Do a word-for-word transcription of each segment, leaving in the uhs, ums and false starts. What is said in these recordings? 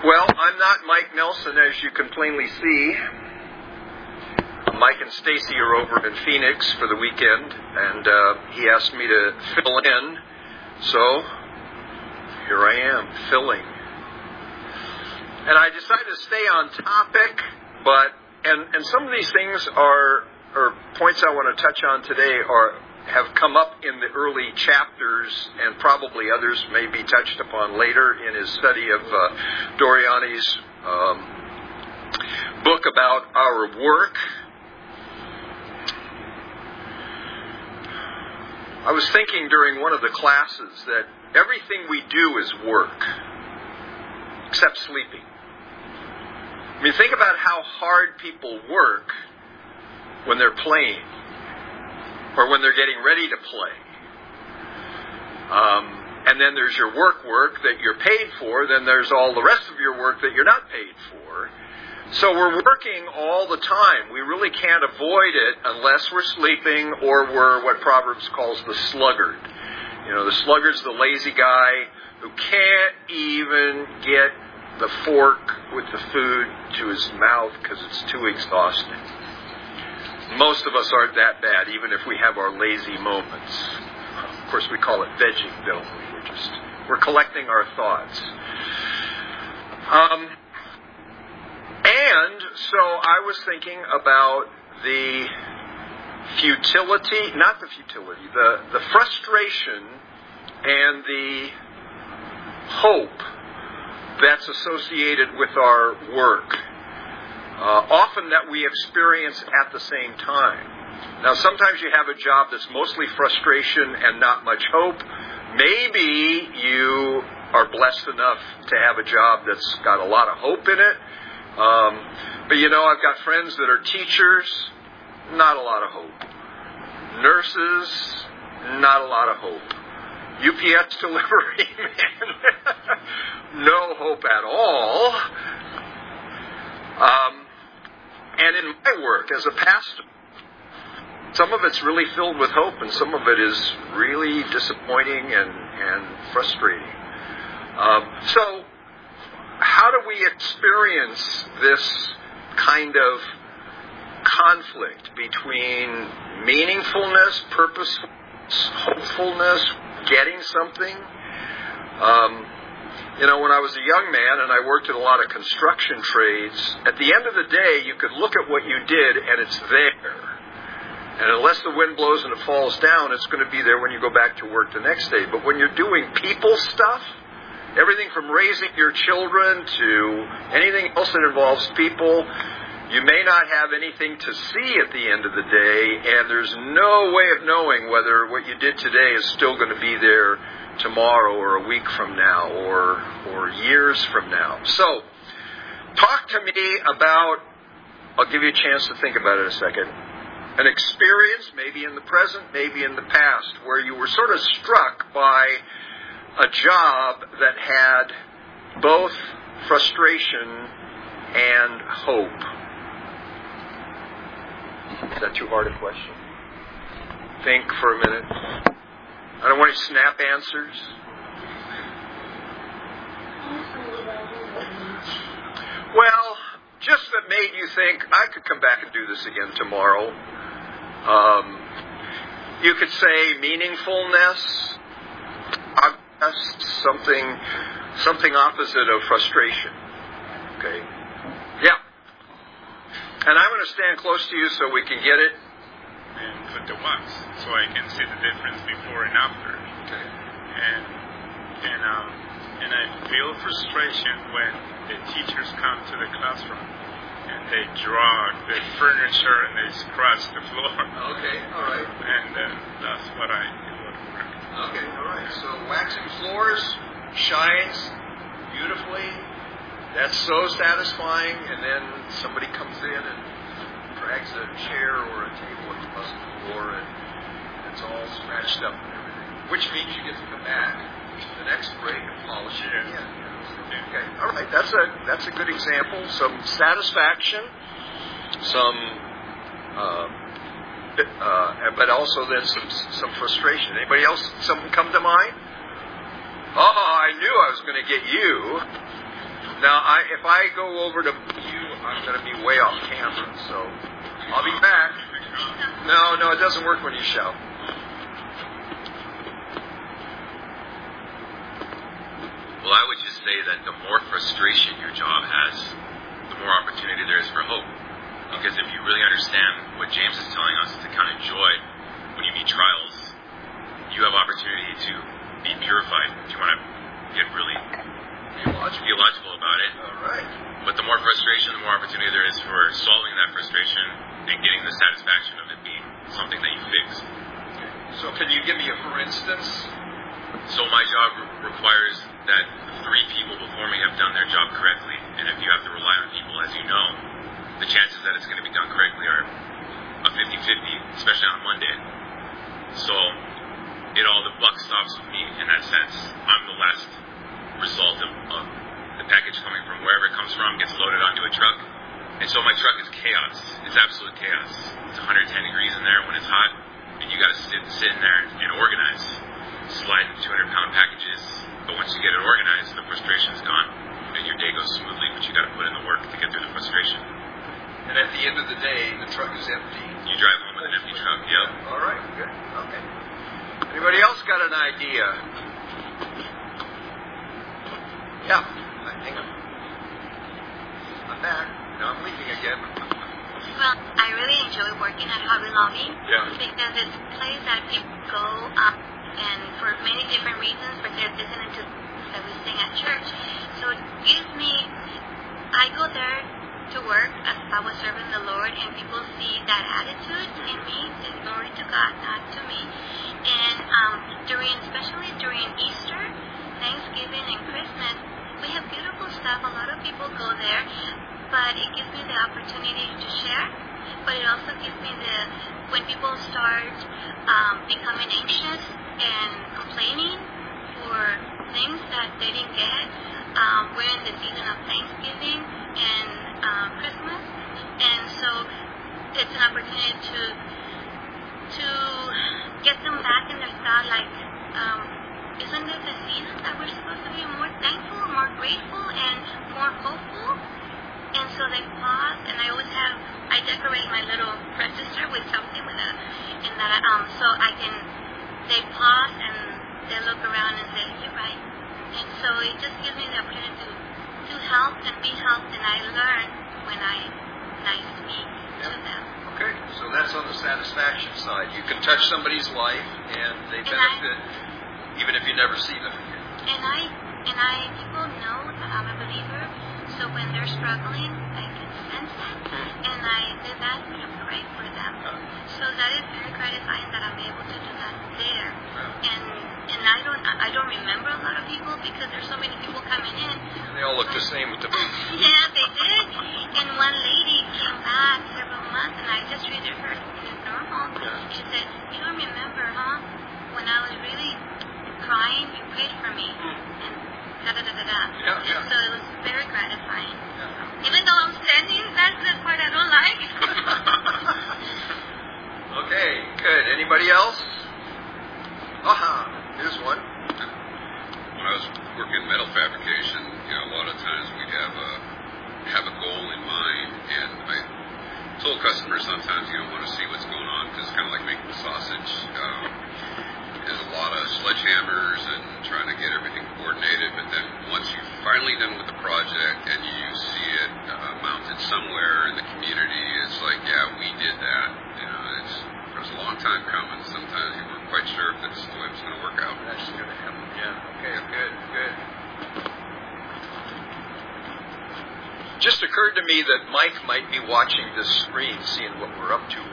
Well, I'm not Mike Nelson, as you can plainly see. Mike and Stacy are over in Phoenix for the weekend, and uh, he asked me to fill in, so here I am, filling. And I decided to stay on topic, but and, and some of these things are, or points I want to touch on today are have come up in the early chapters, and probably others may be touched upon later in his study of uh, Doriani's um, book about our work. I was thinking during one of the classes that everything we do is work, except sleeping. I mean, think about how hard people work when they're playing, or when they're getting ready to play. Um, and then there's your work work that you're paid for. Then there's all the rest of your work that you're not paid for. So we're working all the time. We really can't avoid it unless we're sleeping or we're what Proverbs calls the sluggard. You know, the sluggard's the lazy guy who can't even get the fork with the food to his mouth because it's too exhausting. Most of us aren't that bad, even if we have our lazy moments. Of course, we call it vegging, don't we? We're just, we're collecting our thoughts. Um, and so I was thinking about the futility, not the futility, the, the frustration and the hope that's associated with our work. Uh, often that we experience at the same time. Now, sometimes you have a job that's mostly frustration and not much hope. Maybe you are blessed enough to have a job that's got a lot of hope in it. Um, but, you know, I've got friends that are teachers, not a lot of hope. Nurses, not a lot of hope. U P S delivery, man, no hope at all. Um, and in my work as a pastor, some of it's really filled with hope, and some of it is really disappointing and, and frustrating. Um, so, how do we experience this kind of conflict between meaningfulness, purposefulness, hopefulness, getting something? Um, You know, when I was a young man and I worked in a lot of construction trades, at the end of the day, you could look at what you did and it's there. And unless the wind blows and it falls down, it's going to be there when you go back to work the next day. But when you're doing people stuff, everything from raising your children to anything else that involves people, you may not have anything to see at the end of the day, and there's no way of knowing whether what you did today is still going to be there tomorrow or a week from now or or years from now. So, talk to me about, I'll give you a chance to think about it a second, an experience, maybe in the present, maybe in the past, where you were sort of struck by a job that had both frustration and hope. Is that too hard a question? Think for a minute. I don't want any snap answers. Well, just that made you think, I could come back and do this again tomorrow. Um, you could say meaningfulness, something, something opposite of frustration. Okay? Yeah. And I'm going to stand close to you so we can get it. And put the wax, so I can see the difference before and after. Okay. And and um and I feel frustration when the teachers come to the classroom and they draw the furniture and they scratch the floor. Okay, all right. And uh, that's what I do at work. Okay, all right. So waxing floors shines beautifully. That's so satisfying. And then somebody comes in and drags a chair or a table across the floor, and it's all scratched up and everything. Which means you get to come back the next break and polish it again. Yeah. Okay, all right. That's a that's a good example. Some satisfaction, some, uh, uh, but also then some some frustration. Anybody else? Something come to mind? Oh, I knew I was going to get you. Now, I, if I go over to you, I'm going to be way off camera, so I'll be back. No, no, it doesn't work when you shout. Well, I would just say that the more frustration your job has, the more opportunity there is for hope. Because if you really understand what James is telling us, to count it joy when you meet trials, you have opportunity to be purified. If you want to get really Theological. theological about it. All right. But the more frustration, the more opportunity there is for solving that frustration and getting the satisfaction of it being something that you fix. So can you give me a for instance? So my job re- requires that three people before me have done their job correctly. And if you have to rely on people, as you know, the chances that it's going to be done correctly are a fifty-fifty, especially on Monday. So it all, the buck stops with me in that sense. I'm the last result of, of the package coming from wherever it comes from, gets loaded onto a truck. And so my truck is chaos. It's absolute chaos. It's one hundred ten degrees in there when it's hot, and you got to sit, sit in there and organize, slide two hundred pound packages. But once you get it organized, the frustration's gone, and your day goes smoothly, but you got to put in the work to get through the frustration. And at the end of the day, the truck is empty. You drive home with an empty truck, yep. All right, good. Okay. Anybody else got an idea? Yeah. Hang on. I'm back. Now I'm leaving again. Well, I really enjoy working at Hobby Lobby Yeah. because it's a place that people go um, and for many different reasons, but they're listening to that we sing at church. So it gives me, I go there to work as I was serving the Lord, and people see that attitude in me, and glory to God, not to me. And um, during, especially during Easter, Thanksgiving, and Christmas, we have beautiful stuff. A lot of people go there, but it gives me the opportunity to share. But it also gives me the, when people start um, becoming anxious and complaining for things that they didn't get, um, we're in the season of Thanksgiving and um, Christmas, and so it's an opportunity to to get them back in their thought, like, um, isn't this a season that we're supposed to be more thankful, more grateful, and more hopeful? And so they pause, and I always have, I decorate my little register with something with a, and that, um, so I can, they pause, and they look around and say, you're right. And so it just gives me the opportunity to, to help and be helped, and I learn when I, when I speak to them. Okay, so that's on the satisfaction side. You can touch somebody's life, and they And benefit, even if you never see them again. And I, and I, people know that I'm a believer, so when they're struggling, I can sense that, and I, they've asked me to pray for them. So that is very gratifying that I'm able to do that there. And and I don't, I don't remember a lot of people because there's so many people coming in. They all look the same with the Yeah, they did. And one lady came back several months, and I just treated her as normal. She said, you don't remember, huh? When I was really crying, you prayed for me. And da-da-da-da-da. Yeah, yeah. And so it was very gratifying. Yeah. Even though I'm standing, that's the part I don't like. Okay, good. Anybody else? Aha, here's one. When I was working metal fabrication, you know, a lot of times we'd have a have a goal in mind, and I told customers sometimes you don't want to see what's going on because it's kind of like making sausage. Um, there's a lot of sledgehammers and trying to get everything coordinated, but then once you're finally done with the project and you see it uh, mounted somewhere in the community, it's like, yeah, we did that. You know, it's it was a long time coming. Sometimes you weren't quite sure if that's the way it was going to work out. That's going to happen. Yeah. Okay. Good. Good. Just occurred to me that Mike might be watching this screen, seeing what we're up to.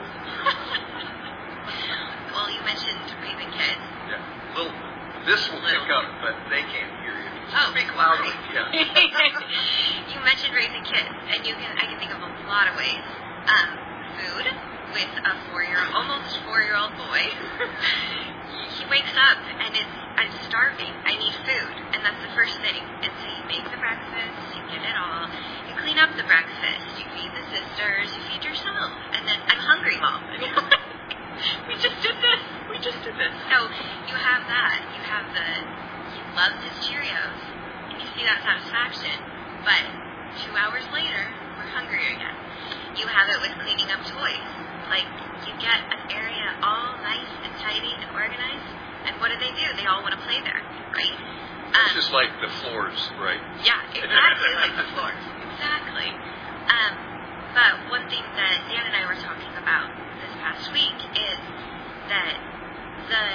Well, you mentioned raising kids. Yeah. Little. This will pick up, but they can't hear you. Oh, Speak loudly. sorry. Yeah. You mentioned raising kids, and you can I can think of a lot of ways. Um, food with a four-year, almost four-year-old boy. He wakes up and it's I'm starving. I need food, and that's the first thing. And so you make the breakfast, you get it all, you clean up the breakfast, you feed the sisters, you feed yourself, and then I'm hungry, Mom. We just did this. We just did this. So you have that. You have the, he loves his Cheerios. And you see that satisfaction. But two hours later, we're hungry again. You have it with cleaning up toys. Like, you get an area all nice and tidy and organized, and what do they do? They all want to play there, right? Um, It's just like the floors, right? Yeah, exactly like the floors. Exactly. Um, but one thing that Dan and I were talking about this past week is that the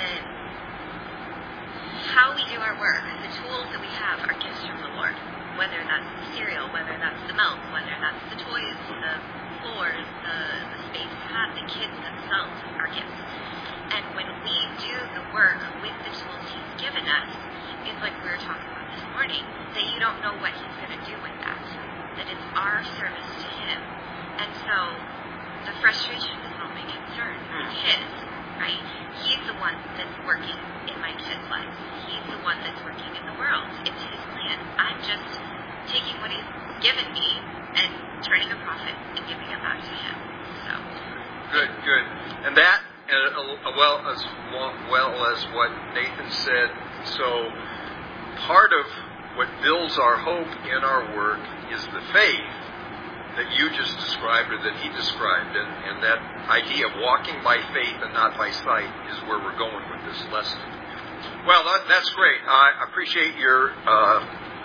how we do our work, the tools that we have are gifts from the Lord. Whether that's the cereal, whether that's the milk, whether that's the toys, the floors, the, the space to have, the kids themselves are gifts. And when we do the work with the tools He's given us, it's like we were talking about this morning, that you don't know what He's going to do with that. That it's our service to Him. And so the frustration is not my concern, it's His, right? He's the one that's working in my kids' lives. He's the one that's working in the world. It's His plan. I'm just taking what He's given me and turning a profit and giving it back to Him. So Good, good. And that, and uh, well as well as what Nathan said. So part of what builds our hope in our work is the faith that you just described, or that he described, and, and that idea of walking by faith and not by sight is where we're going with this lesson. Well, that, that's great. I appreciate your. Uh,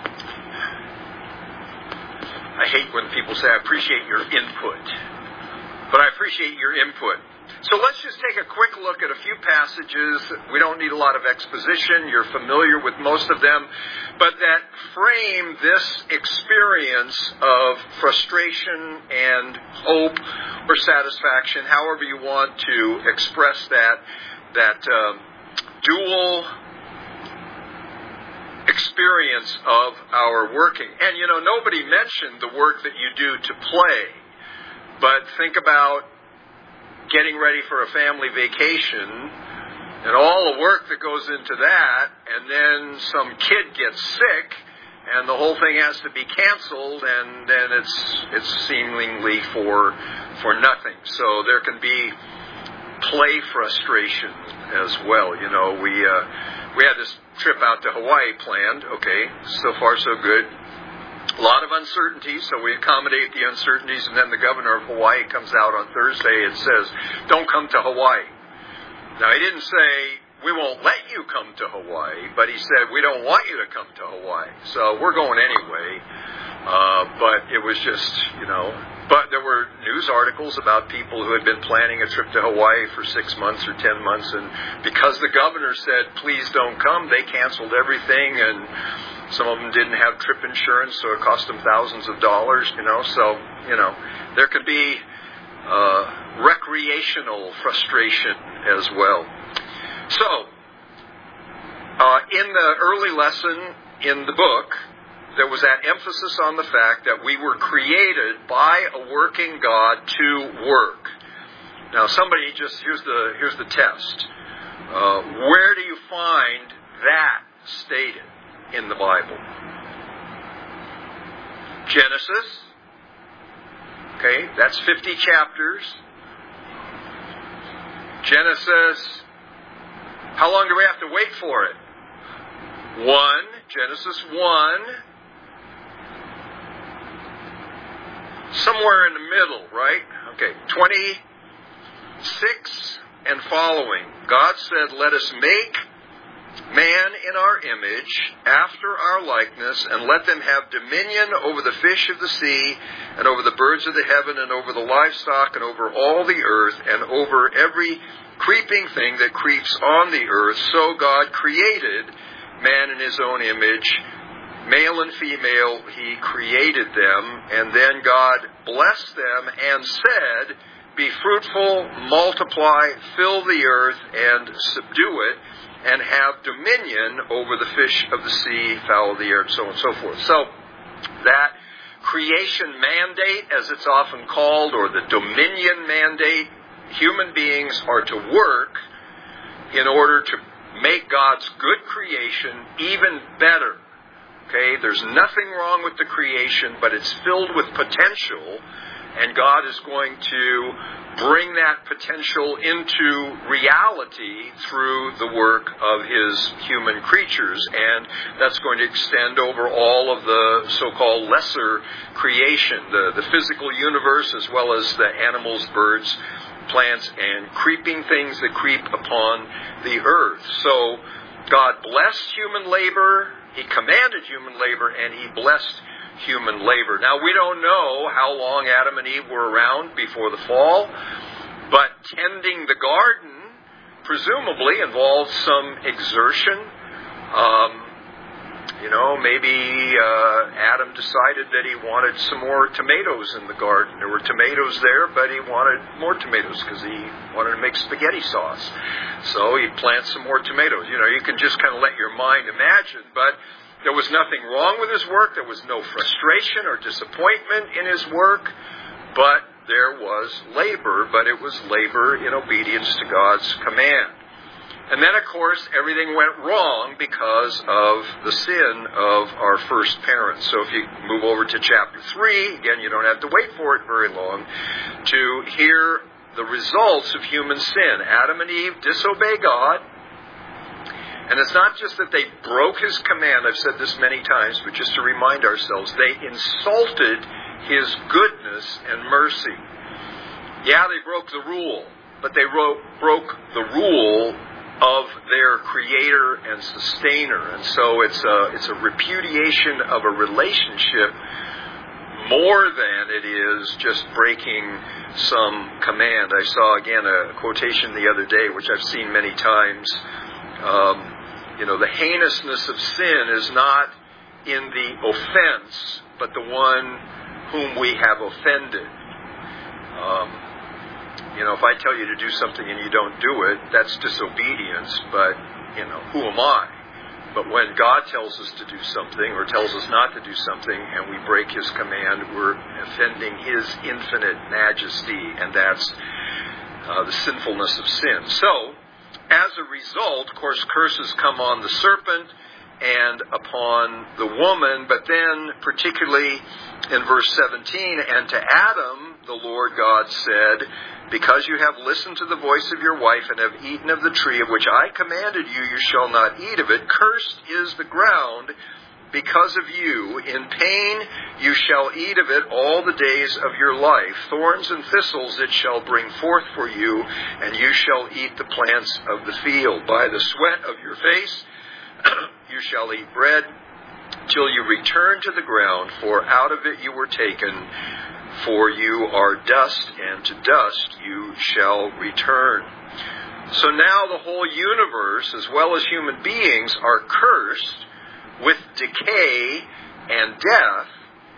I hate when people say I appreciate your input, but I appreciate your input. So let's just take a quick look at a few passages. We don't need a lot of exposition. You're familiar with most of them. But that frame this experience of frustration and hope or satisfaction, however you want to express that, that um, dual experience of our working. And, you know, nobody mentioned the work that you do to play. But think about getting ready for a family vacation and all the work that goes into that, and then some kid gets sick and the whole thing has to be canceled, and then it's it's seemingly for for nothing. So there can be play frustration as well. You know, we uh, we had this trip out to Hawaii planned. Okay, so far so good. A lot of uncertainty, so we accommodate the uncertainties, and then the governor of Hawaii comes out on Thursday and says, don't come to Hawaii. Now, he didn't say, we won't let you come to Hawaii, but he said, we don't want you to come to Hawaii. So we're going anyway. Uh, but it was just, you know, but there were news articles about people who had been planning a trip to Hawaii for six months or ten months, and because the governor said, please don't come, they canceled everything, and some of them didn't have trip insurance, so it cost them thousands of dollars, you know. So, you know, there could be uh, recreational frustration as well. So, uh, in the early lesson in the book, there was that emphasis on the fact that we were created by a working God to work. Now, somebody just, here's the, here's the test. Uh, where do you find that stated in the Bible? Genesis. Okay, that's fifty chapters. Genesis. How long do we have to wait for it? One. Genesis one. Somewhere in the middle, right? Okay, twenty-six and following. God said, let us make man in our image, after our likeness, and let them have dominion over the fish of the sea, and over the birds of the heaven, and over the livestock, and over all the earth, and over every creeping thing that creeps on the earth. So God created man in His own image. Male and female, He created them, and then God blessed them and said, be fruitful, multiply, fill the earth, and subdue it, and have dominion over the fish of the sea, fowl of the air, and so on and so forth. So, that creation mandate, as it's often called, or the dominion mandate, human beings are to work in order to make God's good creation even better. Okay, there's nothing wrong with the creation, but it's filled with potential, And God is going to bring that potential into reality through the work of His human creatures. And that's going to extend over all of the so-called lesser creation, the, the physical universe, as well as the animals, birds, plants, and creeping things that creep upon the earth. So God blessed human labor, He commanded human labor, and He blessed human labor. Now, we don't know how long Adam and Eve were around before the fall, but tending the garden presumably involved some exertion. Um, you know, maybe uh, Adam decided that he wanted some more tomatoes in the garden. There were tomatoes there, but he wanted more tomatoes because he wanted to make spaghetti sauce. So he plants some more tomatoes. You know, you can just kind of let your mind imagine, but there was nothing wrong with his work. There was no frustration or disappointment in his work, but there was labor, but it was labor in obedience to God's command. And then, of course, everything went wrong because of the sin of our first parents. So if you move over to chapter three, again, you don't have to wait for it very long to hear the results of human sin. Adam and Eve disobey God. And it's not just that they broke His command, I've said this many times, but just to remind ourselves, they insulted His goodness and mercy. Yeah, they broke the rule, but they wrote, broke the rule of their Creator and Sustainer. And so it's a, it's a repudiation of a relationship more than it is just breaking some command. I saw, again, a quotation the other day, which I've seen many times. Um, you know, the heinousness of sin is not in the offense, but the one whom we have offended. Um, you know, if I tell you to do something and you don't do it, that's disobedience, but, you know, who am I? But when God tells us to do something or tells us not to do something and we break His command, we're offending His infinite majesty, and that's uh, the sinfulness of sin. So, as a result, of course, curses come on the serpent and upon the woman, but then particularly in verse seventeen, and to Adam the Lord God said, because you have listened to the voice of your wife and have eaten of the tree of which I commanded you, you shall not eat of it. Cursed is the ground because of you. In pain you shall eat of it all the days of your life. Thorns and thistles it shall bring forth for you, and you shall eat the plants of the field. By the sweat of your face you shall eat bread till you return to the ground, for out of it you were taken. For you are dust, and to dust you shall return. So now the whole universe, as well as human beings, are cursed with decay and death,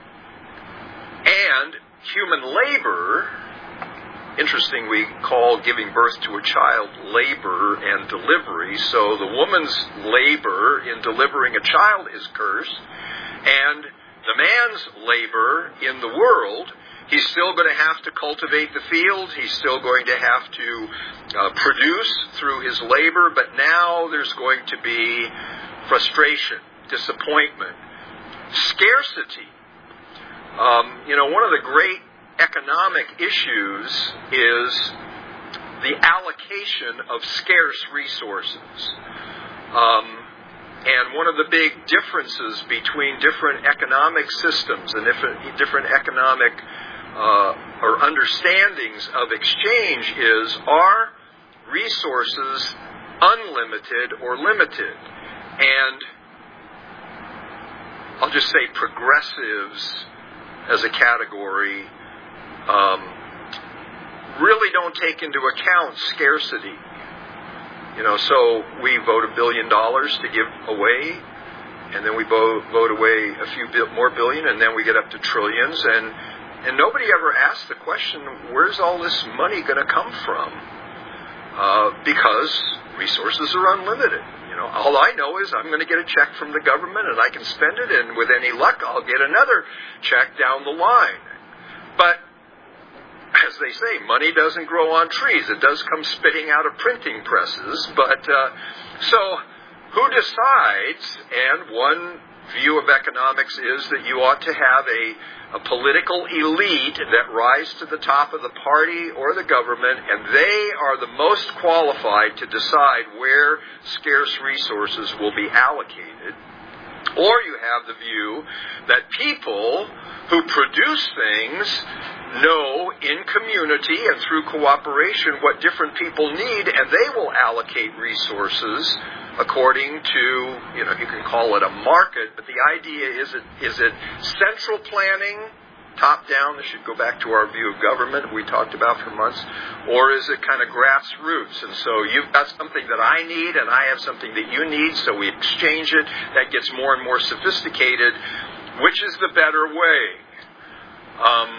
and human labor. Interesting, we call giving birth to a child labor and delivery. So the woman's labor in delivering a child is cursed, and the man's labor in the world, he's still going to have to cultivate the field. He's still going to have to uh, produce through his labor, but now there's going to be frustration, disappointment, scarcity. Um, you know, one of the great economic issues is the allocation of scarce resources. Um, and one of the big differences between different economic systems and different, different economic uh, or understandings of exchange is, are resources unlimited or limited? And I'll just say progressives as a category um, really don't take into account scarcity. You know, so we vote a billion dollars to give away, and then we vote, vote away a few bil- more billion, and then we get up to trillions, and and nobody ever asks the question, where's all this money going to come from? Uh, because resources are unlimited. You know, all I know is I'm going to get a check from the government and I can spend it, and with any luck I'll get another check down the line. But as they say, money doesn't grow on trees. It does come spitting out of printing presses. But uh, so who decides? And one view of economics is that you ought to have a, a political elite that rise to the top of the party or the government, and they are the most qualified to decide where scarce resources will be allocated. Or you have the view that people who produce things know in community and through cooperation what different people need, and they will allocate resources according to, you know, you can call it a market, but the idea is it, is it central planning, top down, this should go back to our view of government we talked about for months, or is it kind of grassroots? And so you've got something that I need and I have something that you need, so we exchange it. That gets more and more sophisticated. Which is the better way? Um,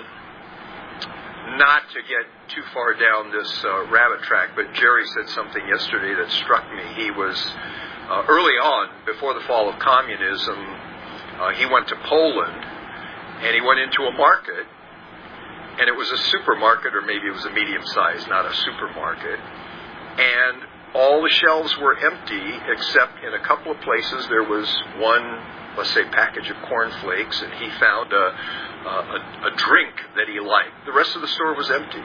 not to get too far down this uh, rabbit track, but Jerry said something yesterday that struck me. He was, uh, early on, before the fall of communism, uh, he went to Poland, and he went into a market, and it was a supermarket, or maybe it was a medium size, not a supermarket, and all the shelves were empty, except in a couple of places there was one, let's say, package of cornflakes, and he found a, a, a drink that he liked. The rest of the store was empty.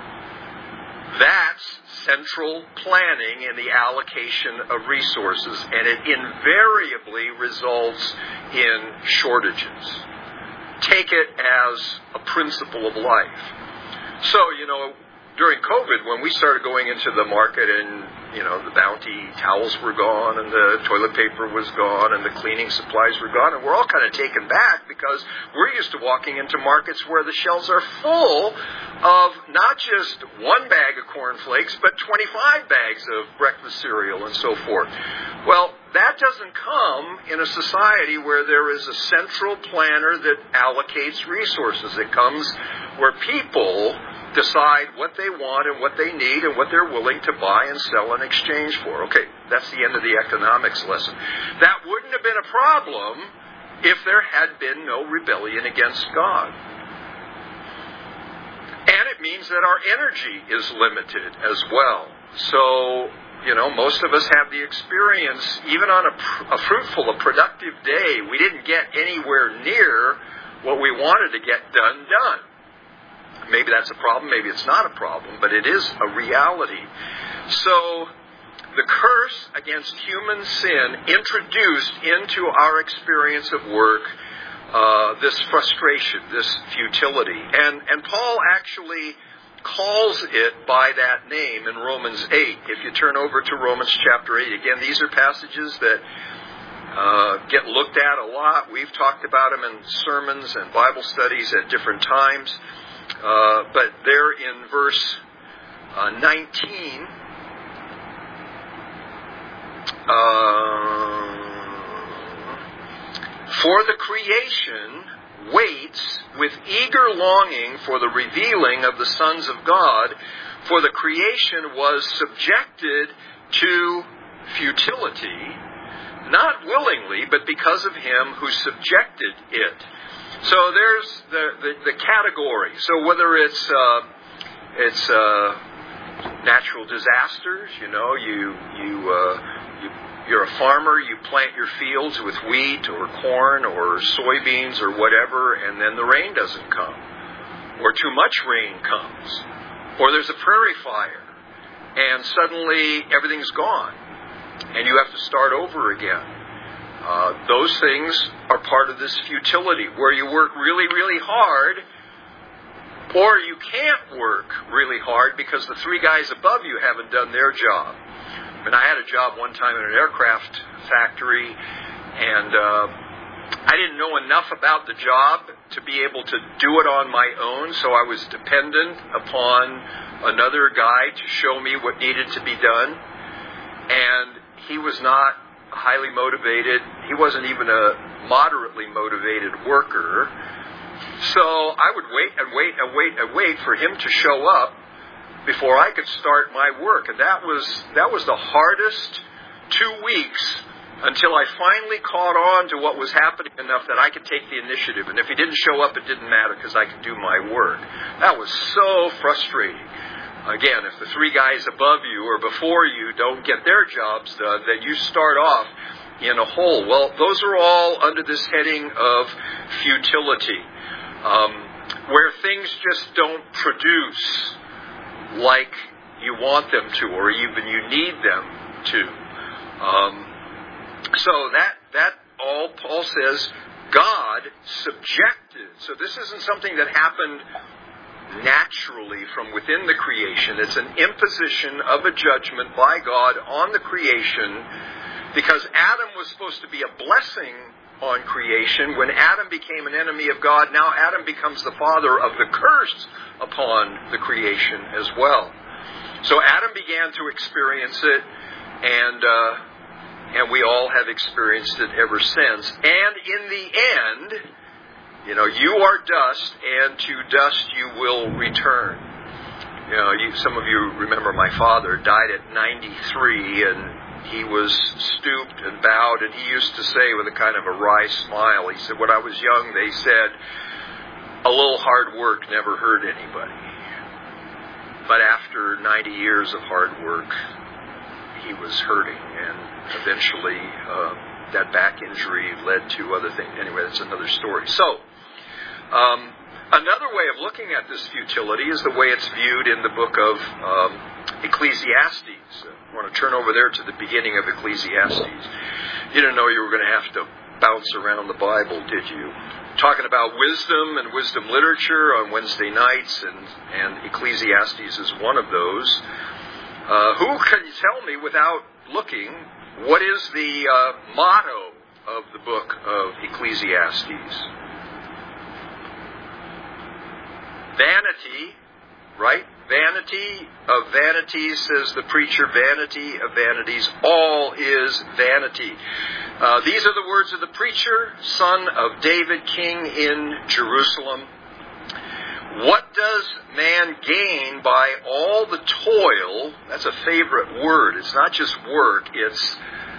That's central planning in the allocation of resources, and it invariably results in shortages. Take it as a principle of life. So, you know, during COVID, when we started going into the market and, you know, the Bounty towels were gone and the toilet paper was gone and the cleaning supplies were gone, and we're all kind of taken back because we're used to walking into markets where the shelves are full of not just one bag of cornflakes, but twenty-five bags of breakfast cereal and so forth. Well, that doesn't come in a society where there is a central planner that allocates resources. It comes where people decide what they want and what they need and what they're willing to buy and sell and exchange for. Okay, that's the end of the economics lesson. That wouldn't have been a problem if there had been no rebellion against God. And it means that our energy is limited as well. So, you know, most of us have the experience, even on a, a fruitful, a productive day, we didn't get anywhere near what we wanted to get done done. Maybe that's a problem, maybe it's not a problem, but it is a reality. So, the curse against human sin introduced into our experience of work uh, this frustration, this futility. And, and Paul actually calls it by that name in Romans eight. If you turn over to Romans chapter eight, again, these are passages that uh, get looked at a lot. We've talked about them in sermons and Bible studies at different times. Uh, but there in verse uh, nineteen, uh, for the creation waits with eager longing for the revealing of the sons of God, for the creation was subjected to futility, not willingly, but because of him who subjected it. So there's the, the, the category. So whether it's uh, it's uh, natural disasters, you know, you you, uh, you you're a farmer, you plant your fields with wheat or corn or soybeans or whatever, and then the rain doesn't come, or too much rain comes, or there's a prairie fire, and suddenly everything's gone, and you have to start over again. Uh, those things are part of this futility, where you work really, really hard, or you can't work really hard because the three guys above you haven't done their job. I mean, I had a job one time in an aircraft factory, and uh, I didn't know enough about the job to be able to do it on my own, so I was dependent upon another guy to show me what needed to be done, and he was not highly motivated. He wasn't even a moderately motivated worker. So I would wait and wait and wait and wait for him to show up before I could start my work. And that was that was the hardest two weeks until I finally caught on to what was happening enough that I could take the initiative. And if he didn't show up, it didn't matter because I could do my work. That was so frustrating. Again, if the three guys above you or before you don't get their jobs done, then you start off in a whole. Well, those are all under this heading of futility, um, where things just don't produce like you want them to, or even you need them to. Um, so that that all Paul says God subjected. So this isn't something that happened naturally from within the creation. It's an imposition of a judgment by God on the creation, because Adam was supposed to be a blessing on creation. When Adam became an enemy of God, now Adam becomes the father of the curse upon the creation as well. So Adam began to experience it, and uh, and we all have experienced it ever since. And in the end, you know, you are dust, and to dust you will return. You know, you, some of you remember my father died at ninety-three, and he was stooped and bowed, and he used to say with a kind of a wry smile, he said, when I was young, they said, a little hard work never hurt anybody. But after ninety years of hard work, he was hurting, and eventually uh, that back injury led to other things. Anyway, that's another story. So, um, another way of looking at this futility is the way it's viewed in the book of um, Ecclesiastes. I want to turn over there to the beginning of Ecclesiastes. You didn't know you were going to have to bounce around the Bible, did you? Talking about wisdom and wisdom literature on Wednesday nights, and, and Ecclesiastes is one of those. Uh, who can tell me without looking what is the uh, motto of the book of Ecclesiastes? Vanity, right? Vanity of vanities, says the preacher, vanity of vanities, all is vanity. Uh, these are the words of the preacher, son of David, king in Jerusalem. What does man gain by all the toil? That's a favorite word. It's not just work, it's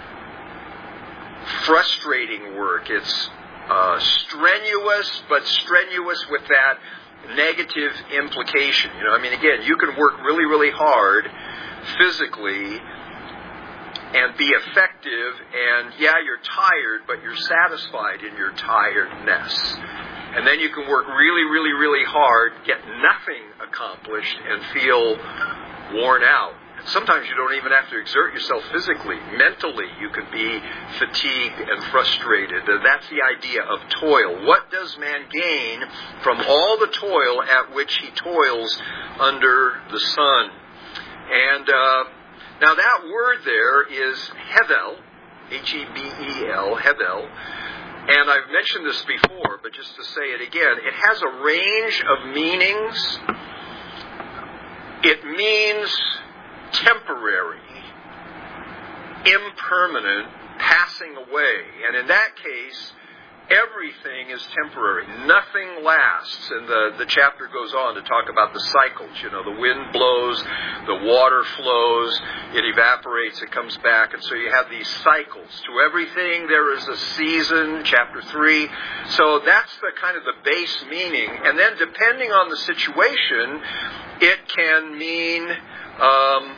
frustrating work. It's uh, strenuous, but strenuous with that negative implication. You know, I mean, again, you can work really, really hard physically and be effective, and yeah, you're tired, but you're satisfied in your tiredness. And then you can work really, really, really hard, get nothing accomplished, and feel worn out. Sometimes you don't even have to exert yourself physically. Mentally, you can be fatigued and frustrated. That's the idea of toil. What does man gain from all the toil at which he toils under the sun? And uh, now that word there is hevel, H E B E L, hevel. And I've mentioned this before, but just to say it again, it has a range of meanings. It means temporary, impermanent, passing away. And in that case, everything is temporary. Nothing lasts. And the, the chapter goes on to talk about the cycles. You know, the wind blows, the water flows, it evaporates, it comes back. And so you have these cycles. To everything there is a season, chapter three. So that's the kind of the base meaning. And then depending on the situation, it can mean, um,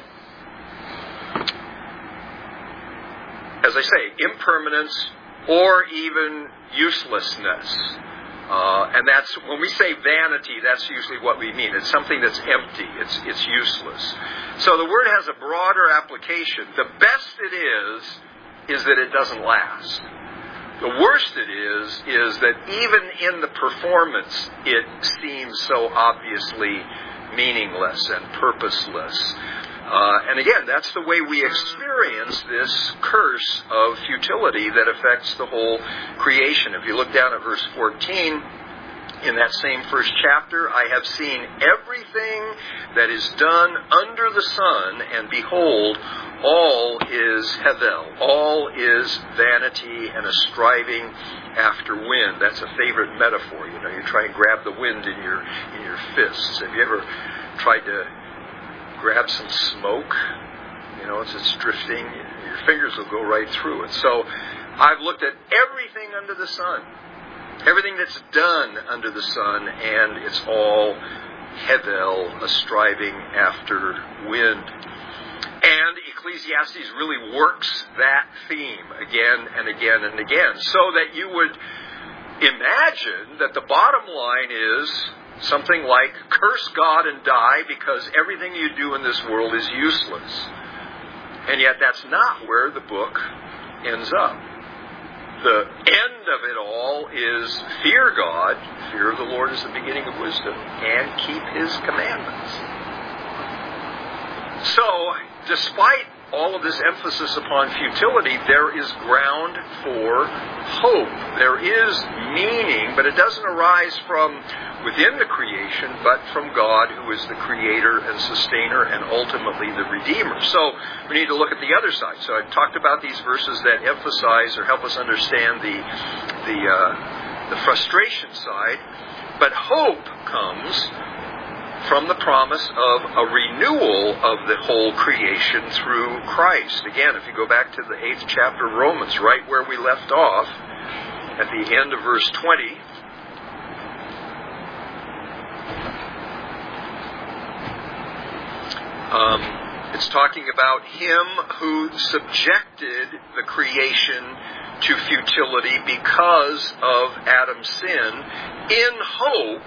as I say, impermanence, or even uselessness. Uh, and that's, when we say vanity, that's usually what we mean. It's something that's empty. It's, it's useless. So the word has a broader application. The best it is, is that it doesn't last. The worst it is, is that even in the performance, it seems so obviously meaningless and purposeless. Uh, and again, that's the way we experience this curse of futility that affects the whole creation. If you look down at verse fourteen, in that same first chapter, I have seen everything that is done under the sun, and behold, all is hevel, all is vanity and a striving after wind. That's a favorite metaphor. You know, you try and grab the wind in your in your fists. Have you ever tried to grab some smoke, you know, as it's drifting, your fingers will go right through it. So I've looked at everything under the sun, everything that's done under the sun, and it's all hevel, a striving after wind. And Ecclesiastes really works that theme again and again and again, so that you would imagine that the bottom line is something like, curse God and die because everything you do in this world is useless. And yet that's not where the book ends up. The end of it all is fear God, fear of the Lord is the beginning of wisdom, and keep His commandments. So, despite all of this emphasis upon futility, there is ground for hope. There is meaning, but it doesn't arise from within the creation, but from God, who is the creator and sustainer and ultimately the redeemer. So we need to look at the other side. So I've talked about these verses that emphasize or help us understand the the uh, the frustration side, but hope comes from the promise of a renewal of the whole creation through Christ. Again, if you go back to the eighth chapter of Romans, right where we left off, at the end of verse twenty, um, it's talking about Him who subjected the creation to futility because of Adam's sin, in hope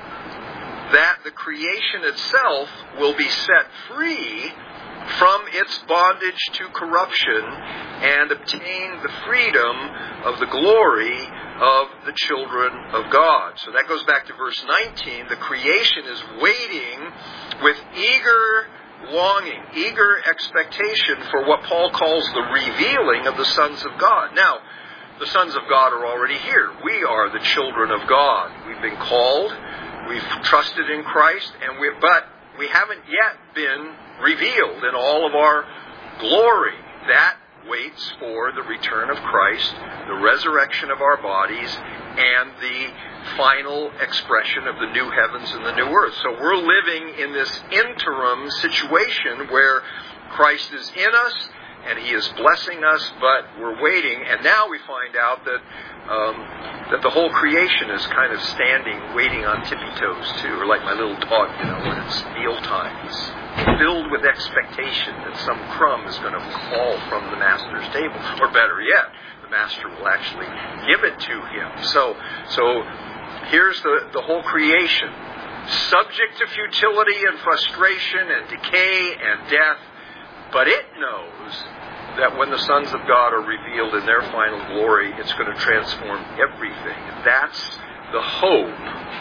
that the creation itself will be set free from its bondage to corruption and obtain the freedom of the glory of the children of God. So that goes back to verse nineteen. The creation is waiting with eager longing, eager expectation for what Paul calls the revealing of the sons of God. Now, the sons of God are already here. We are the children of God. We've been called. We've trusted in Christ, and we, but we haven't yet been revealed in all of our glory. That waits for the return of Christ, the resurrection of our bodies, and the final expression of the new heavens and the new earth. So we're living in this interim situation where Christ is in us, and He is blessing us, but we're waiting. And now we find out that um, that the whole creation is kind of standing, waiting on tippy toes too, or like my little dog, you know, when it's meal time. He's filled with expectation that some crumb is going to fall from the master's table, or better yet, the master will actually give it to him. So, so here's the the whole creation, subject to futility and frustration and decay and death. But it knows that when the sons of God are revealed in their final glory, it's going to transform everything. That's the hope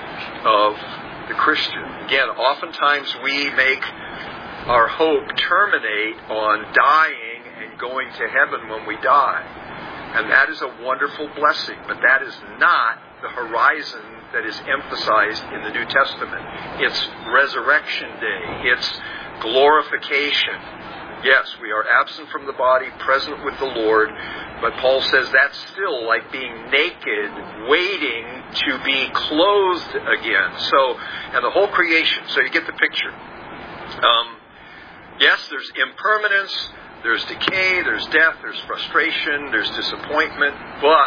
of the Christian. Again, oftentimes we make our hope terminate on dying and going to heaven when we die. And that is a wonderful blessing, but that is not the horizon that is emphasized in the New Testament. It's resurrection day. It's glorification. Yes, we are absent from the body, present with the Lord, but Paul says that's still like being naked, waiting to be clothed again. So, and the whole creation, so you get the picture. Um, yes, there's impermanence, there's decay, there's death, there's frustration, there's disappointment,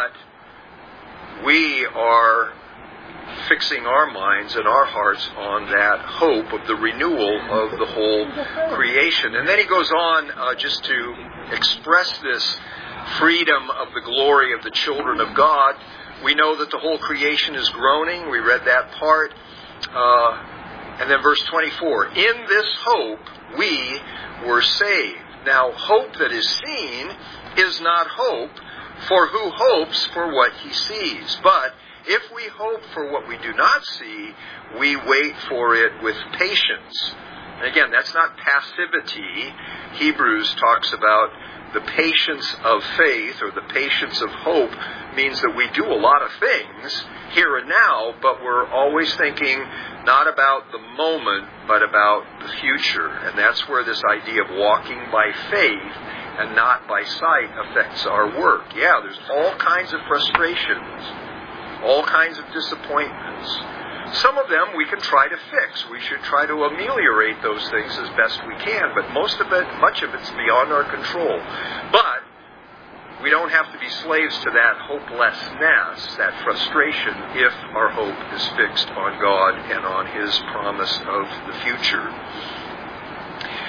but we are fixing our minds and our hearts on that hope of the renewal of the whole creation. And then he goes on uh, just to express this freedom of the glory of the children of God. We know that the whole creation is groaning. We read that part. Uh, and then verse twenty-four, in this hope we were saved. Now, hope that is seen is not hope, for who hopes for what he sees? But if we hope for what we do not see, we wait for it with patience. And again, that's not passivity. Hebrews talks about the patience of faith, or the patience of hope, means that we do a lot of things here and now, but we're always thinking not about the moment, but about the future. And that's where this idea of walking by faith and not by sight affects our work. Yeah, there's all kinds of frustrations, all kinds of disappointments. Some of them we can try to fix. We should try to ameliorate those things as best we can, but most of it, much of it's beyond our control. But we don't have to be slaves to that hopelessness, that frustration, if our hope is fixed on God and on His promise of the future.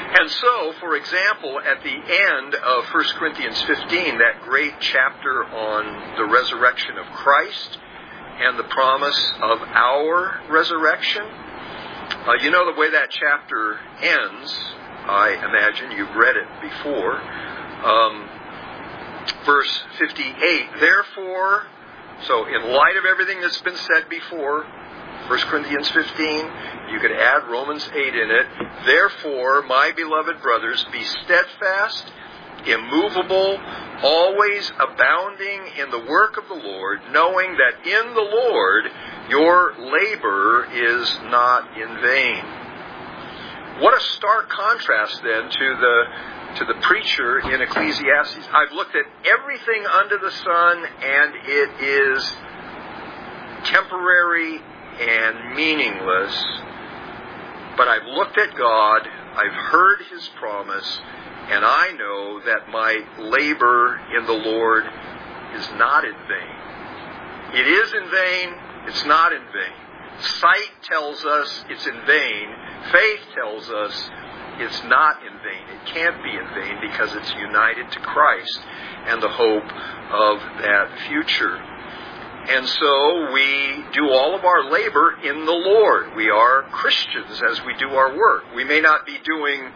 And so, for example, at the end of First Corinthians fifteen, that great chapter on the resurrection of Christ and the promise of our resurrection, uh, you know the way that chapter ends, I imagine you've read it before. Um, verse fifty-eight, therefore, so in light of everything that's been said before, First Corinthians fifteen, you could add Romans eight in it. Therefore, my beloved brothers, be steadfast, immovable, always abounding in the work of the Lord, knowing that in the Lord your labor is not in vain. What a stark contrast then to the to the preacher in Ecclesiastes. I've looked at everything under the sun, and it is temporary and meaningless. But I've looked at God, I've heard His promise, and I know that my labor in the Lord is not in vain. It is in vain, it's not in vain. Sight tells us it's in vain. Faith tells us it's not in vain. It can't be in vain because it's united to Christ and the hope of that future. And so we do all of our labor in the Lord. We are Christians as we do our work. We may not be doing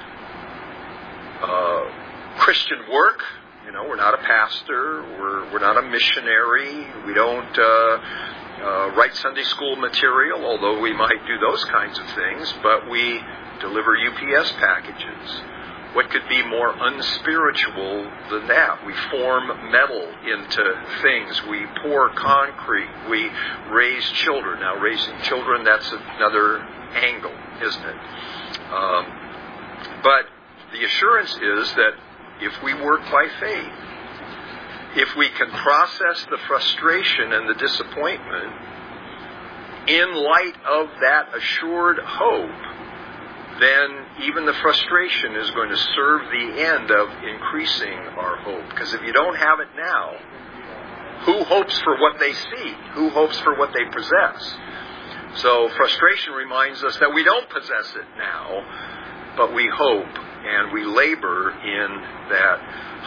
uh, Christian work. You know, we're not a pastor. We're we're not a missionary. We don't uh, uh, write Sunday school material, although we might do those kinds of things. But we deliver U P S packages. What could be more unspiritual than that? We form metal into things. We pour concrete. We raise children. Now, raising children, that's another angle, isn't it? Um, but the assurance is that if we work by faith, if we can process the frustration and the disappointment in light of that assured hope, then even the frustration is going to serve the end of increasing our hope. Because if you don't have it now, who hopes for what they see? Who hopes for what they possess? So frustration reminds us that we don't possess it now, but we hope and we labor in that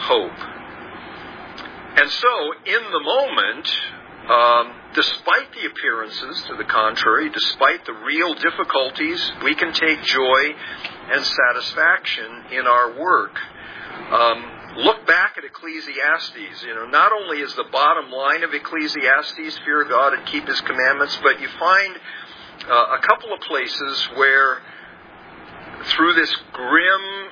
hope. And so, in the moment, um, despite the appearances to the contrary, despite the real difficulties, we can take joy and satisfaction in our work. Um, look back at Ecclesiastes. You know, not only is the bottom line of Ecclesiastes fear God and keep His commandments, but you find uh, a couple of places where, through this grim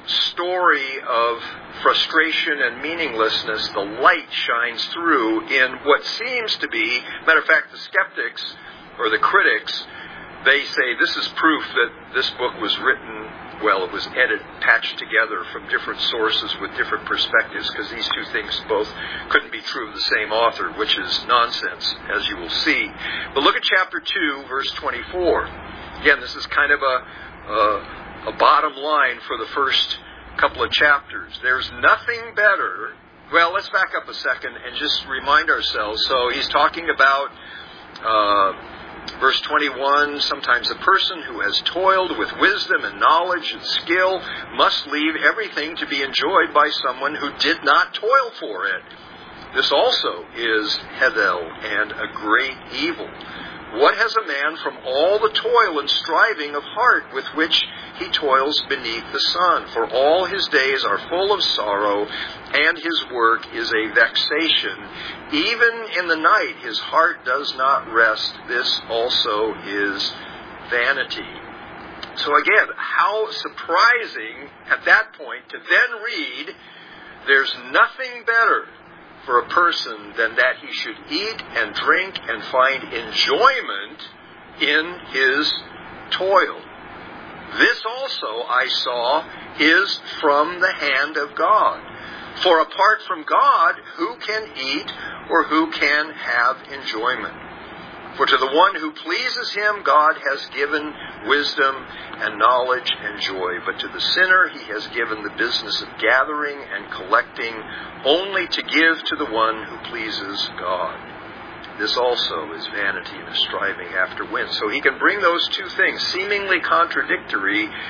story of frustration and meaninglessness, the light shines through in what seems to be, matter of fact, the skeptics or the critics, they say this is proof that this book was written, well, it was edited, patched together from different sources with different perspectives, because these two things both couldn't be true of the same author, which is nonsense, as you will see. But look at chapter two, verse twenty-four. Again, this is kind of a... a A bottom line for the first couple of chapters. There's nothing better. Well, let's back up a second and just remind ourselves. So he's talking about uh, verse twenty-one. Sometimes a person who has toiled with wisdom and knowledge and skill must leave everything to be enjoyed by someone who did not toil for it. This also is hedel and a great evil. What has a man from all the toil and striving of heart with which he toils beneath the sun? For all his days are full of sorrow, and his work is a vexation. Even in the night his heart does not rest. This also is vanity. So again, how surprising at that point to then read, there's nothing better for a person than that he should eat and drink and find enjoyment in his toil. This also, I saw, is from the hand of God. For apart from God, who can eat or who can have enjoyment? For to the one who pleases Him, God has given wisdom and knowledge and joy. But to the sinner, He has given the business of gathering and collecting, only to give to the one who pleases God. This also is vanity and a striving after wind. So he can bring those two things, seemingly contradictory,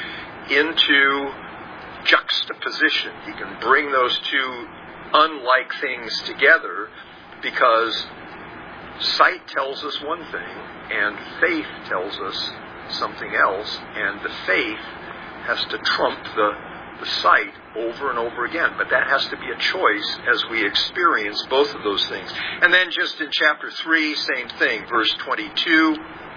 into juxtaposition. He can bring those two unlike things together, because sight tells us one thing and faith tells us something else, and the faith has to trump the, the sight over and over again. But that has to be a choice as we experience both of those things. And then just in chapter three, same thing, verse twenty-two.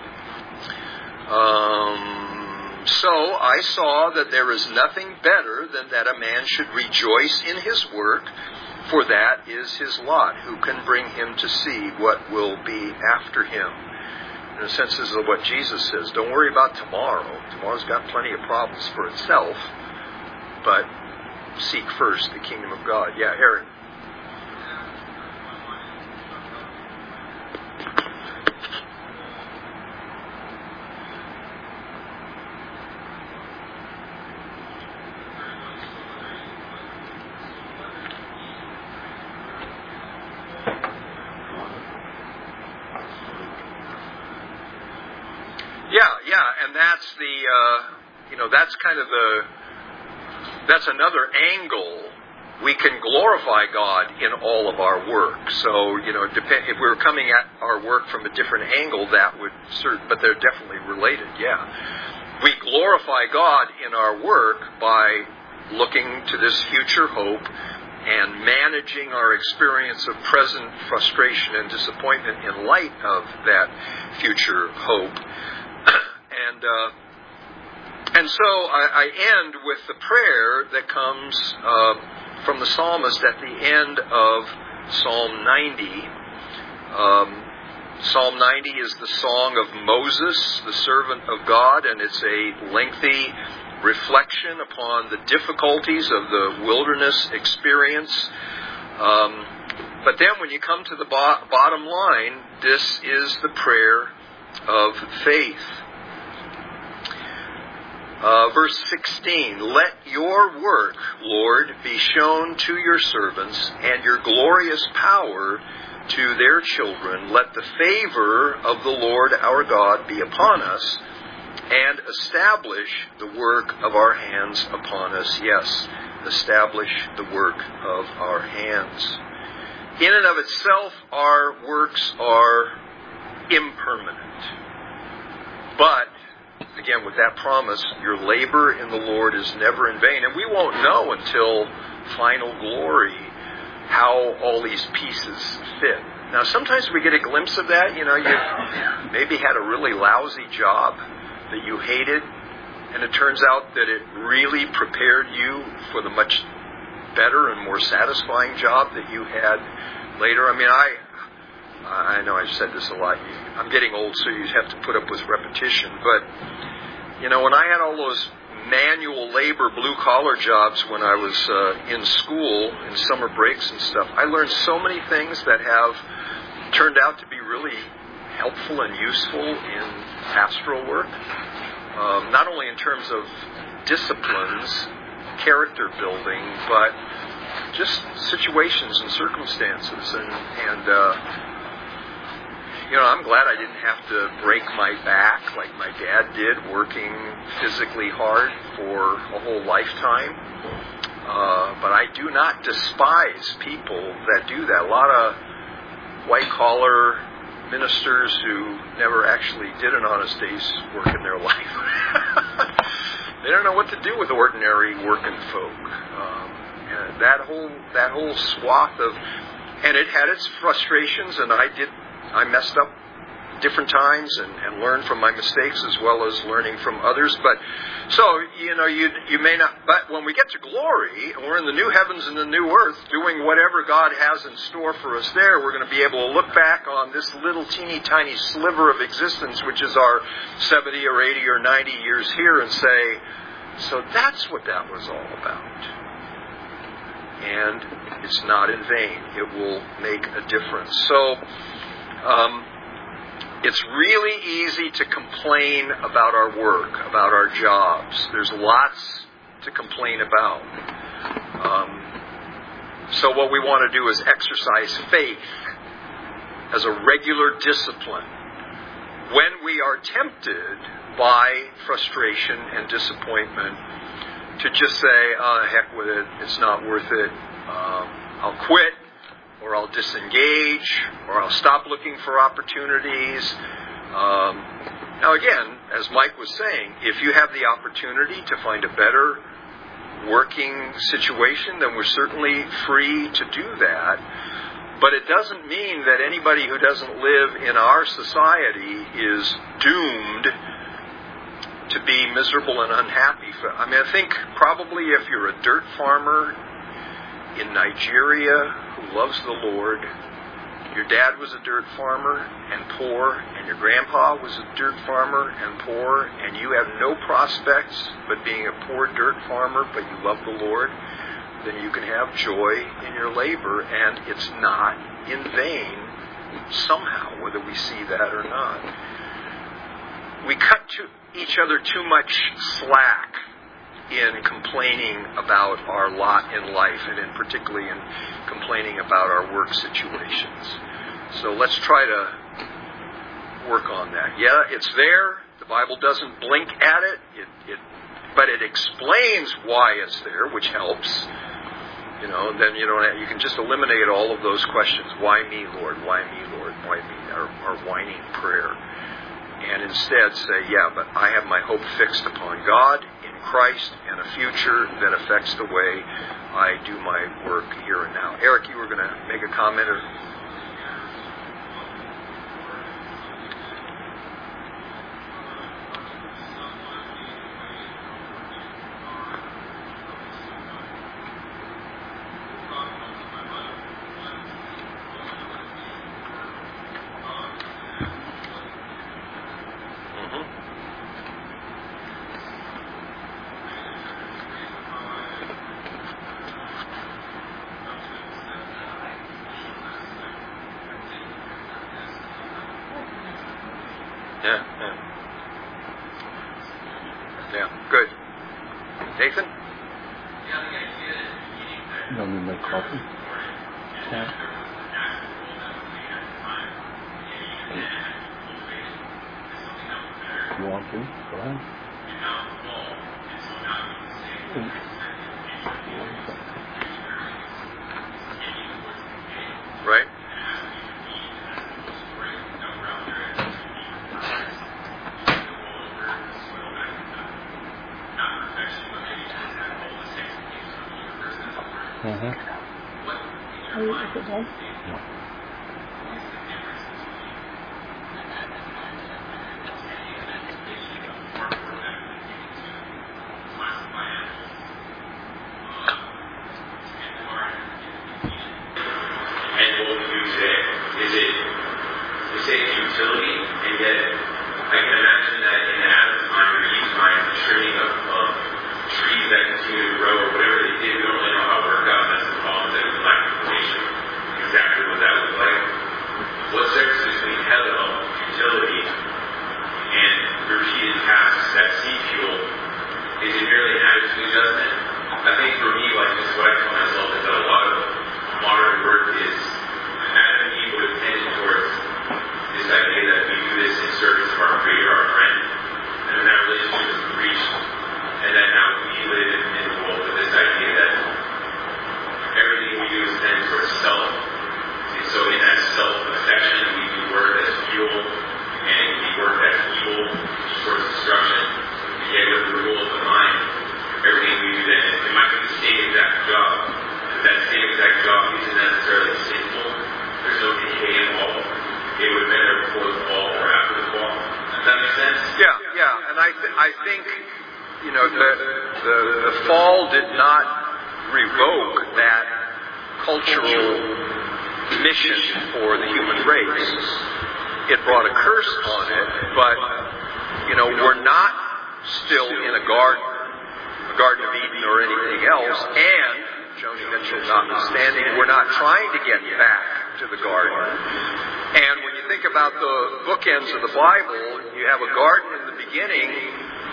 Um, so I saw that there is nothing better than that a man should rejoice in his work, for that is his lot. Who can bring him to see what will be after him? In a sense, this is what Jesus says. Don't worry about tomorrow. Tomorrow's got plenty of problems for itself. But seek first the kingdom of God. Yeah, Eric. And that's the, uh, you know, that's kind of the, that's another angle. We can glorify God in all of our work. So, you know, depend, if we were coming at our work from a different angle, that would, serve, but they're definitely related, yeah. We glorify God in our work by looking to this future hope and managing our experience of present frustration and disappointment in light of that future hope. And uh, and so I, I end with the prayer that comes uh, from the psalmist at the end of Psalm ninety. Um, Psalm ninety is the song of Moses, the servant of God, and it's a lengthy reflection upon the difficulties of the wilderness experience. Um, but then when you come to the bo- bottom line, this is the prayer of faith. Uh, verse sixteen, let your work, Lord, be shown to your servants, and your glorious power to their children. Let the favor of the Lord our God be upon us, and establish the work of our hands upon us. Yes, establish the work of our hands. In and of itself, our works are impermanent. But again, with that promise, your labor in the Lord is never in vain. And we won't know until final glory how all these pieces fit. Now, sometimes we get a glimpse of that. You know, you maybe had a really lousy job that you hated, and it turns out that it really prepared you for the much better and more satisfying job that you had later. I mean, I... I know I've said this a lot. I'm getting old, so you have to put up with repetition. But, you know, when I had all those manual labor, blue-collar jobs when I was uh, in school, in summer breaks and stuff, I learned so many things that have turned out to be really helpful and useful in pastoral work. Um, not only in terms of disciplines, character building, but just situations and circumstances. And, and uh, you know, I'm glad I didn't have to break my back like my dad did, working physically hard for a whole lifetime. Uh, but I do not despise people that do that. A lot of white-collar ministers who never actually did an honest day's work in their life. They don't know what to do with ordinary working folk. Um, and that whole that whole swath of, and it had its frustrations, and I did. I messed up different times and, and learned from my mistakes as well as learning from others. But so, you know, you you may not, but when we get to glory and we're in the new heavens and the new earth doing whatever God has in store for us there, we're going to be able to look back on this little teeny tiny sliver of existence, which is our seventy or eighty or ninety years here, and say, so that's what that was all about. And it's not in vain. It will make a difference. So, Um, it's really easy to complain about our work, about our jobs. There's lots to complain about. Um, so what we want to do is exercise faith as a regular discipline. When we are tempted by frustration and disappointment, to just say, oh, heck with it, it's not worth it, um, I'll quit, or I'll disengage, or I'll stop looking for opportunities. Um, now again, as Mike was saying, if you have the opportunity to find a better working situation, then we're certainly free to do that. But it doesn't mean that anybody who doesn't live in our society is doomed to be miserable and unhappy. I mean, I think probably if you're a dirt farmer in Nigeria who loves the Lord, your dad was a dirt farmer and poor, and your grandpa was a dirt farmer and poor, and you have no prospects but being a poor dirt farmer, but you love the Lord, then you can have joy in your labor, and it's not in vain somehow, whether we see that or not. We cut to each other too much slack in complaining about our lot in life, and in particularly in complaining about our work situations. So let's try to work on that. Yeah, it's there. The Bible doesn't blink at it, it, it but it explains why it's there, which helps. You know, then you don't have, you can just eliminate all of those questions. Why me, Lord? Why me, Lord? Why me? Our, our whining prayer. And instead say, yeah, but I have my hope fixed upon God in Christ and a future that affects the way I do my work here and now. Eric, you were going to make a comment? Or...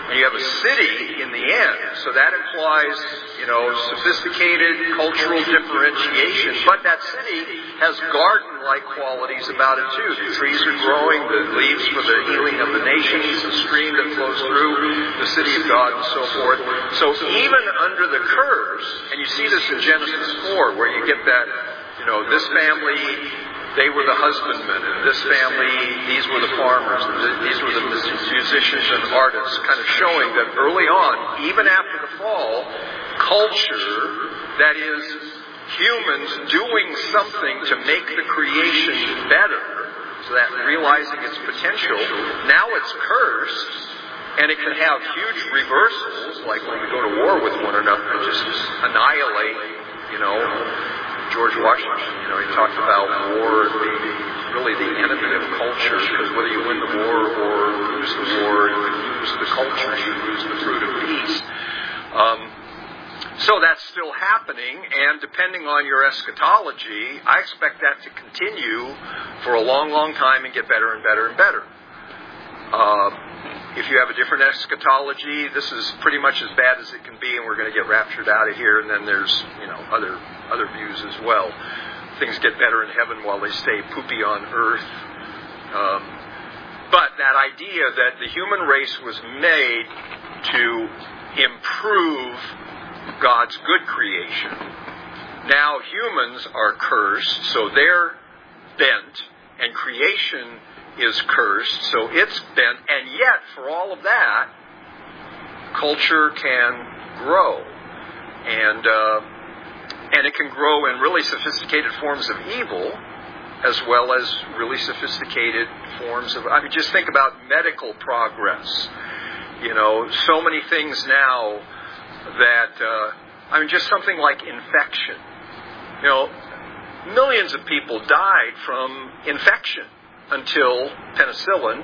And you have a city in the end. So that implies, you know, sophisticated cultural differentiation. But that city has garden-like qualities about it too. The trees are growing, the leaves for the healing of the nations, the stream that flows through the city of God, and so forth. So even under the curse, and you see this in Genesis four, where you get that, you know, this family, they were the husbandmen, and this family, these were the farmers, and these were the musicians and artists, kind of showing that early on, even after the fall, culture, that is, humans doing something to make the creation better, so that realizing its potential, now it's cursed, and it can have huge reversals, like when we go to war with one another and just annihilate, you know, George Washington, you know, he talked about war being really the enemy of culture, because whether you win the war or lose the war, you lose the culture, you lose the fruit of peace. Um, so that's still happening, and depending on your eschatology, I expect that to continue for a long, long time and get better and better and better. Uh, If you have a different eschatology, this is pretty much as bad as it can be, and we're going to get raptured out of here. And then there's, you know, other other views as well. Things get better in heaven while they stay poopy on earth. Um, but that idea that the human race was made to improve God's good creation. Now humans are cursed, so they're bent, and creation is cursed, so it's bent, and yet, for all of that, culture can grow. And uh, and it can grow in really sophisticated forms of evil, as well as really sophisticated forms of... I mean, just think about medical progress. You know, so many things now that... Uh, I mean, just something like infection. You know, millions of people died from infection until penicillin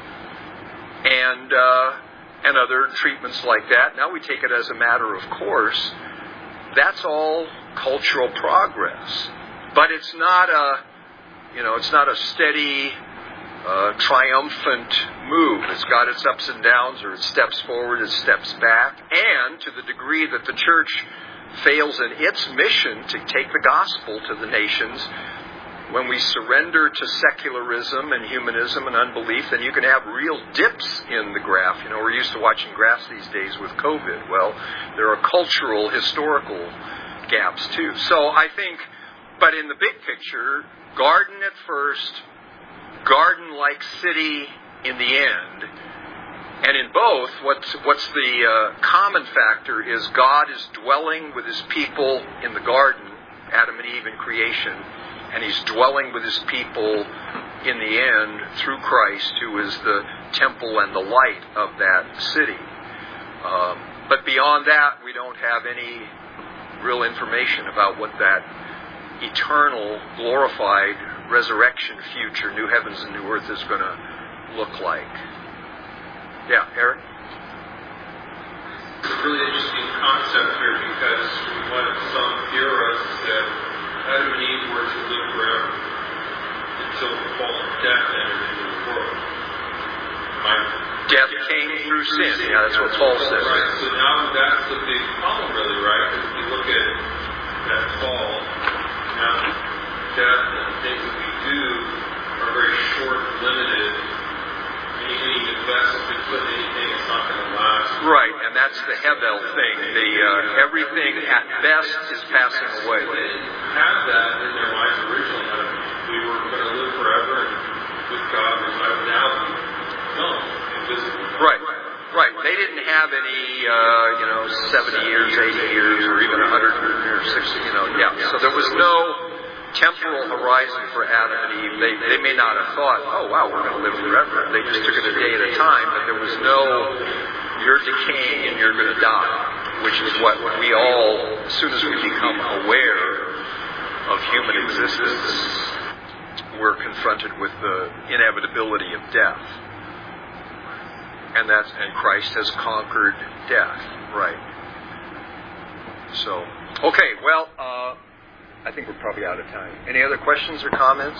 and uh, and other treatments like that. Now we take it as a matter of course. That's all cultural progress, but it's not a you know it's not a steady, uh, triumphant move. It's got its ups and downs, or it steps forward, it steps back, and to the degree that the church fails in its mission to take the gospel to the nations. When we surrender to secularism and humanism and unbelief, then you can have real dips in the graph. You know, we're used to watching graphs these days with COVID. Well, there are cultural, historical gaps too. So I think, but in the big picture, garden at first, garden-like city in the end. And in both, what's, what's the uh, common factor is God is dwelling with His people in the garden, Adam and Eve in creation. And He's dwelling with His people in the end through Christ, who is the temple and the light of that city. Um, but beyond that, we don't have any real information about what that eternal, glorified, resurrection future, new heavens and new earth is going to look like. Yeah, Eric? It's a really interesting concept here, because what some theorists said, Adam and Eve were to live forever until the fall of death entered into the world. Right? Death came through sin. sin. Yeah, that's what Paul says. Right. So now that's the big problem, really, right? Because if you look at that fall, now death and the things that we do are very short, limited. Any investment we put in anything, it's not going to last. Right, and that's the Hevel thing. The uh, everything at best is passing away. They didn't have that in their lives originally. We were going to live forever and with God, and now no, invisible. Right, right. They didn't have any, uh, you know, seventy years, eighty years, or even a hundred or sixty. You know, yeah. So there was no temporal horizon for Adam and Eve. They they may not have thought, oh wow, we're going to live forever. They just took it a day at a time, but there was no, you're decaying and you're going to die, which is what we all, as soon as we become aware of human existence, we're confronted with the inevitability of death. And that's and Christ has conquered death, right? So, okay, well, uh, I think we're probably out of time. Any other questions or comments?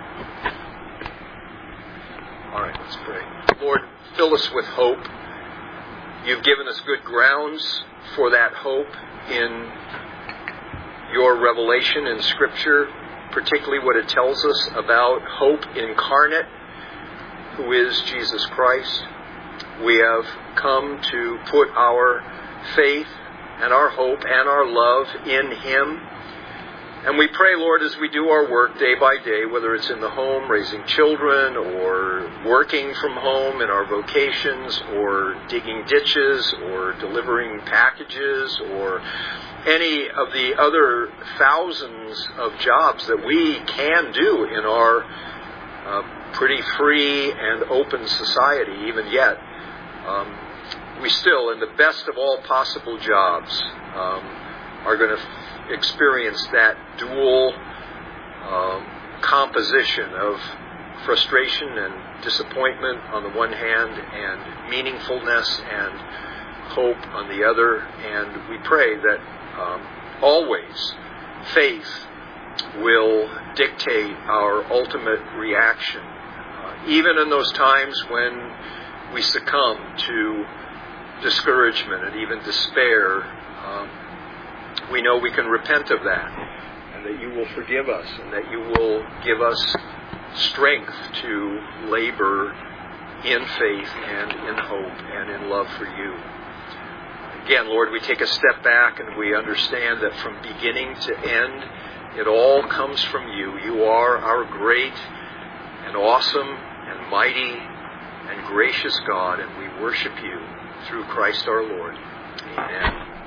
All right, let's pray. Lord, fill us with hope You've given us good grounds for that hope in your revelation in Scripture, particularly what it tells us about hope incarnate, who is Jesus Christ. We have come to put our faith and our hope and our love in Him. And we pray, Lord, as we do our work day by day, whether it's in the home, raising children, or working from home in our vocations, or digging ditches, or delivering packages, or any of the other thousands of jobs that we can do in our uh, pretty free and open society, even yet, um, we still, in the best of all possible jobs, um, are going to experience that dual um, composition of frustration and disappointment on the one hand, and meaningfulness and hope on the other. And we pray that um, always faith will dictate our ultimate reaction, uh, even in those times when we succumb to discouragement and even despair. Um, we know we can repent of that, and that you will forgive us, and that you will give us strength to labor in faith and in hope and in love for you. Again, Lord, we take a step back and we understand that from beginning to end, it all comes from you. You are our great and awesome and mighty and gracious God, and we worship you through Christ our Lord. Amen.